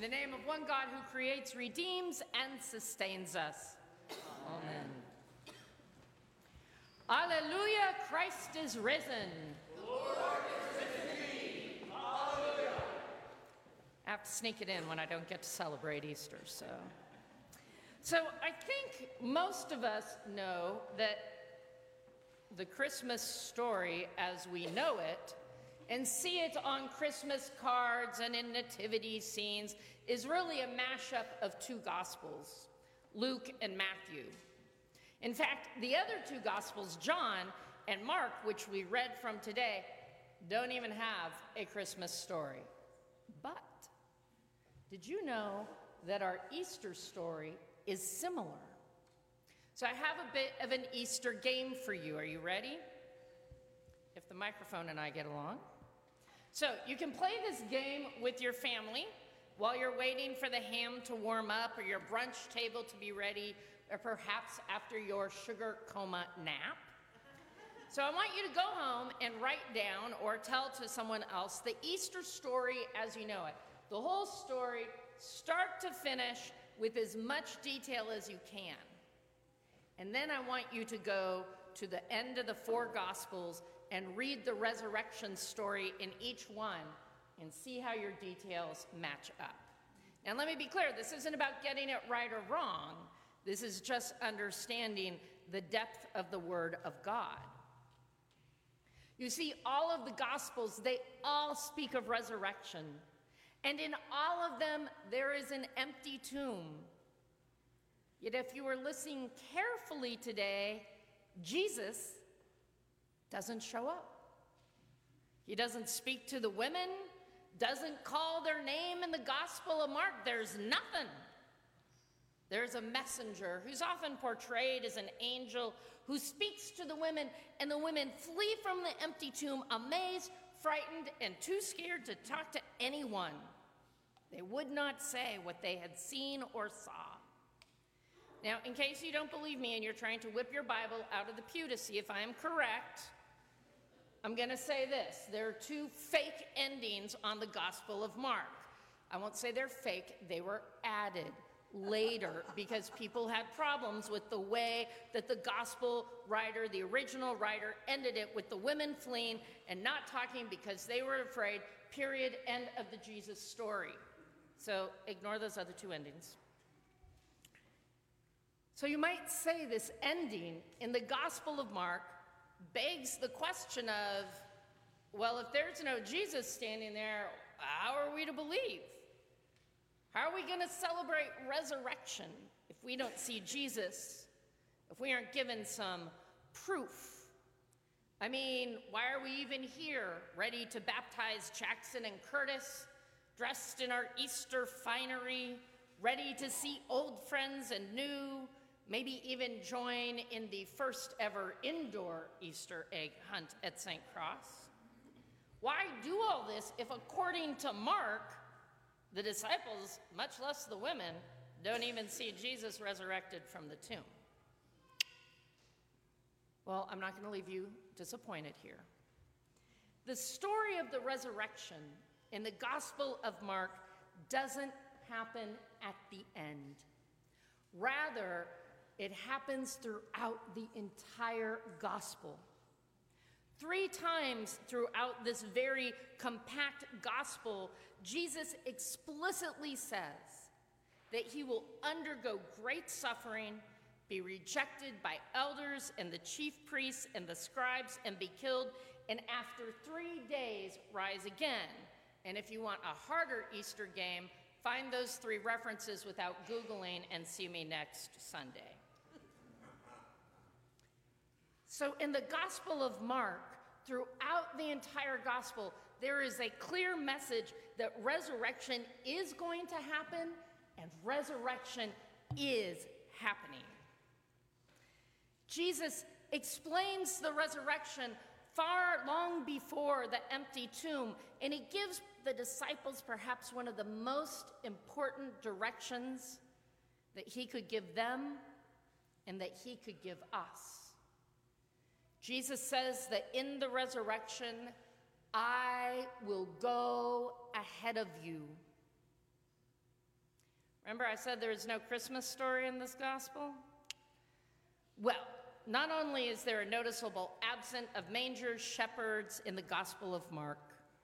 the name of one God who creates, redeems, and sustains us. Amen. Alleluia, Christ is risen. The Lord is risen indeed. Hallelujah. I have to sneak it in when I don't get to celebrate Easter, so I think most of us know that the Christmas story as we know it and see it on Christmas cards and in nativity scenes is really a mashup of two Gospels, Luke and Matthew. In fact, the other two Gospels, John and Mark, which we read from today, don't even have a Christmas story. But did you know that our Easter story is similar? So I have a bit of an Easter game for you. Are you ready? If the microphone and I get along. So you can play this game with your family while you're waiting for the ham to warm up or your brunch table to be ready, or perhaps after your sugar coma nap. So I want you to go home and write down or tell to someone else the Easter story as you know it. The whole story, start to finish, with as much detail as you can. And then I want you to go to the end of the four Gospels and read the resurrection story in each one and see how your details match up. Now let me be clear, this isn't about getting it right or wrong. This is just understanding the depth of the Word of God. You see, all of the Gospels, they all speak of resurrection. And in all of them, there is an empty tomb. Yet if you were listening carefully today, Jesus doesn't show up. He doesn't speak to the women, doesn't call their name in the Gospel of Mark. There's nothing. There's a messenger who's often portrayed as an angel who speaks to the women, and the women flee from the empty tomb, amazed, frightened, and too scared to talk to anyone. They would not say what they had seen or saw. Now, in case you don't believe me and you're trying to whip your Bible out of the pew to see if I am correct, I'm going to say this. There are two fake endings on the Gospel of Mark. I won't say they're fake. They were added later because people had problems with the way that the Gospel writer, the original writer, ended it with the women fleeing and not talking because they were afraid, period, end of the Jesus story. So ignore those other two endings. So you might say this ending in the Gospel of Mark begs the question of, well, if there's no Jesus standing there, how are we to believe? How are we going to celebrate resurrection if we don't see Jesus, if we aren't given some proof? I mean, why are we even here, ready to baptize Jackson and Curtis, dressed in our Easter finery, ready to see old friends and new, maybe even join in the first ever indoor Easter egg hunt at St. Cross? Why do all this if, according to Mark, the disciples, much less the women, don't even see Jesus resurrected from the tomb? Well, I'm not going to leave you disappointed here. The story of the resurrection in the Gospel of Mark doesn't happen at the end. Rather, it happens throughout the entire Gospel. 3 times throughout this very compact Gospel, Jesus explicitly says that he will undergo great suffering, be rejected by elders and the chief priests and the scribes and be killed, and after 3 days rise again. And if you want a harder Easter game, find those 3 references without Googling and see me next Sunday. So in the Gospel of Mark, throughout the entire Gospel, there is a clear message that resurrection is going to happen and resurrection is happening. Jesus explains the resurrection far long before the empty tomb, and he gives the disciples perhaps one of the most important directions that he could give them and that he could give us. Jesus says that in the resurrection, I will go ahead of you. Remember I said there is no Christmas story in this gospel? Well, not only is there a noticeable absence of mangers, shepherds in the Gospel of Mark,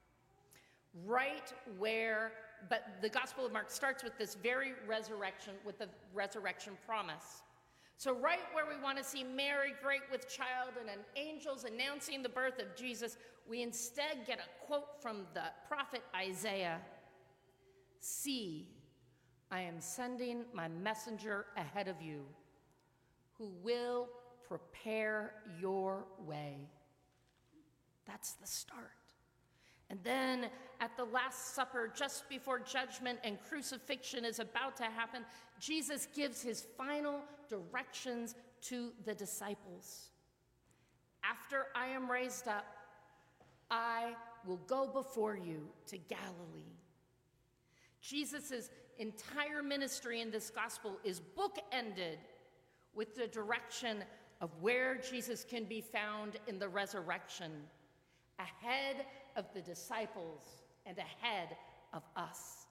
but the Gospel of Mark starts with this very resurrection, with the resurrection promise. So right where we want to see Mary great with child and angels announcing the birth of Jesus, we instead get a quote from the prophet Isaiah. "See, I am sending my messenger ahead of you, who will prepare your way." That's the start. And then at the Last Supper, just before judgment and crucifixion is about to happen, Jesus gives his final directions to the disciples. "After I am raised up, I will go before you to Galilee." Jesus' entire ministry in this gospel is bookended with the direction of where Jesus can be found in the resurrection, ahead of the disciples and ahead of us.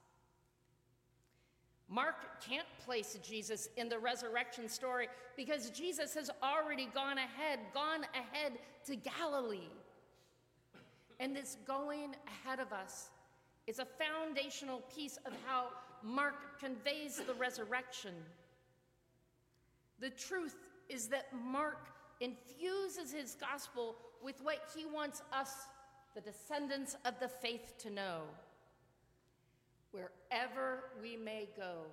Mark can't place Jesus in the resurrection story because Jesus has already gone ahead to Galilee. And this going ahead of us is a foundational piece of how Mark conveys the resurrection. The truth is that Mark infuses his gospel with what he wants us, the descendants of the faith, to know. Wherever we may go,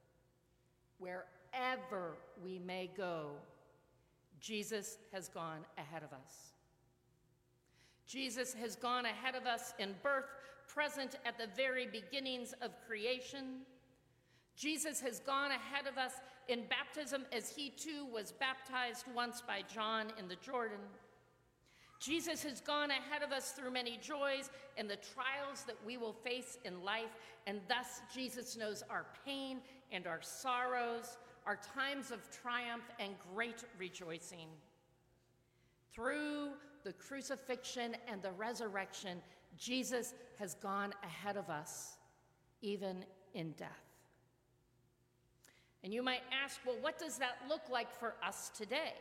Jesus has gone ahead of us. Jesus has gone ahead of us in birth, present at the very beginnings of creation. Jesus has gone ahead of us in baptism, as he too was baptized once by John in the Jordan. Jesus has gone ahead of us through many joys and the trials that we will face in life, and thus Jesus knows our pain and our sorrows, our times of triumph and great rejoicing. Through the crucifixion and the resurrection, Jesus has gone ahead of us, even in death. And you might ask, well, what does that look like for us today?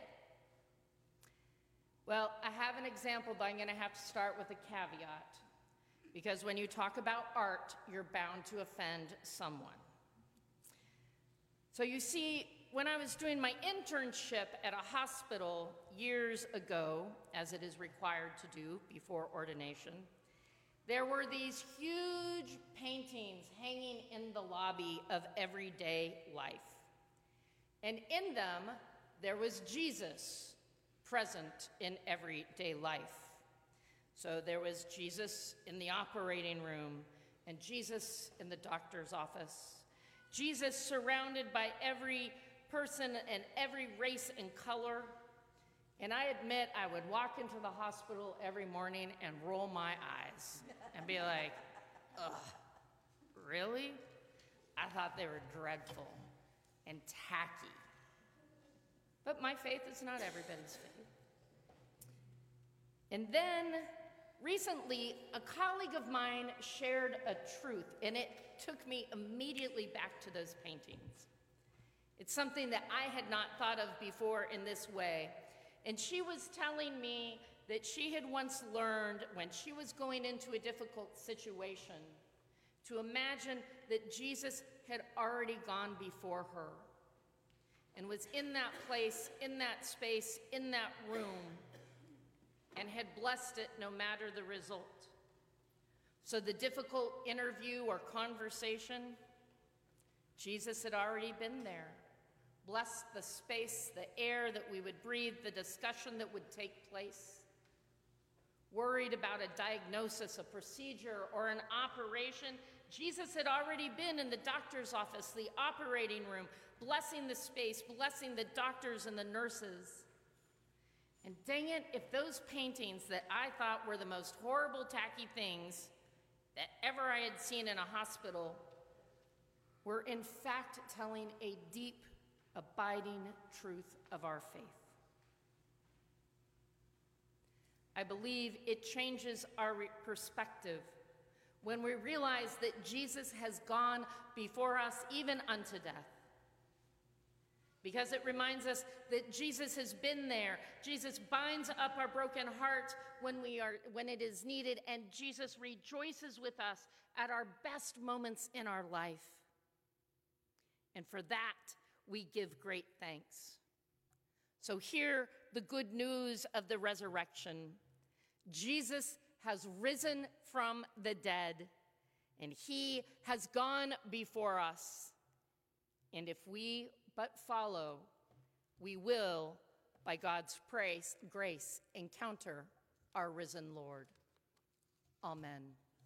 Well, I have an example, but I'm going to have to start with a caveat, because when you talk about art, you're bound to offend someone. So you see, when I was doing my internship at a hospital years ago, as it is required to do before ordination, there were these huge paintings hanging in the lobby of everyday life. And in them, there was Jesus present in everyday life. So there was Jesus in the operating room, and Jesus in the doctor's office, Jesus surrounded by every person and every race and color. And I admit I would walk into the hospital every morning and roll my eyes and be like, ugh, really? I thought they were dreadful and tacky. But my faith is not everybody's faith. And then recently, a colleague of mine shared a truth, and it took me immediately back to those paintings. It's something that I had not thought of before in this way. And she was telling me that she had once learned, when she was going into a difficult situation, to imagine that Jesus had already gone before her and was in that place, in that space, in that room, and had blessed it no matter the result. So the difficult interview or conversation, Jesus had already been there, blessed the space, the air that we would breathe, the discussion that would take place. Worried about a diagnosis, a procedure, or an operation, Jesus had already been in the doctor's office, the operating room, blessing the space, blessing the doctors and the nurses. And dang it, if those paintings that I thought were the most horrible, tacky things that ever I had seen in a hospital were in fact telling a deep, abiding truth of our faith. I believe it changes our perspective when we realize that Jesus has gone before us even unto death. Because it reminds us that Jesus has been there. Jesus binds up our broken hearts when it is needed, and Jesus rejoices with us at our best moments in our life. And for that, we give great thanks. So hear the good news of the resurrection. Jesus has risen from the dead, and he has gone before us. And if we but follow, we will, by God's grace, encounter our risen Lord. Amen.